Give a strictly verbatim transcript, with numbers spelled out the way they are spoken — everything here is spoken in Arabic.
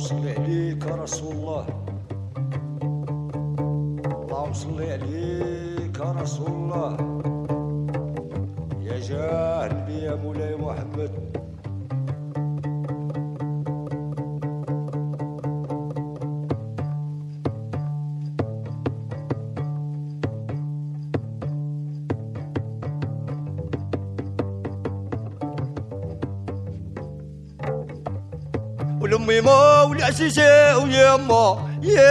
صل عليك يا رسول الله، اللهم صل عليك يا رسول الله، يا جاه بي يا مولاي محمد. ولامي ما ولعسيسي ويما